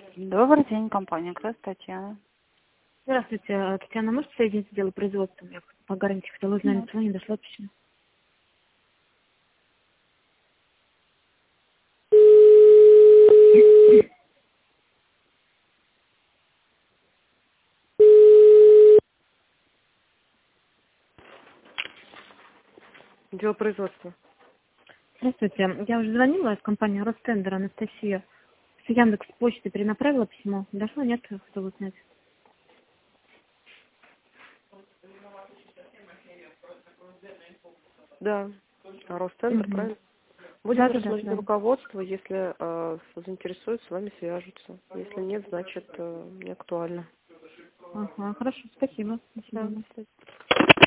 Добрый день, компания «Красс», Татьяна. Здравствуйте, Татьяна, можете соединить с делом производства? Я по гарантии хотела узнать, почему не дошло письмо. Дело производства. Здравствуйте, я уже звонила из компании Ростендер, Анастасия. С Яндекс почты перенаправила письмо. Дошло, нет? Хотела узнать. Да, Ростендер, Угу. правильно? Будет Да, да, ваше да, нужное да. руководство, если заинтересуют, с вами свяжутся. Если нет, значит не актуально. Ага, хорошо, спасибо. До Да, свидания. до свидания.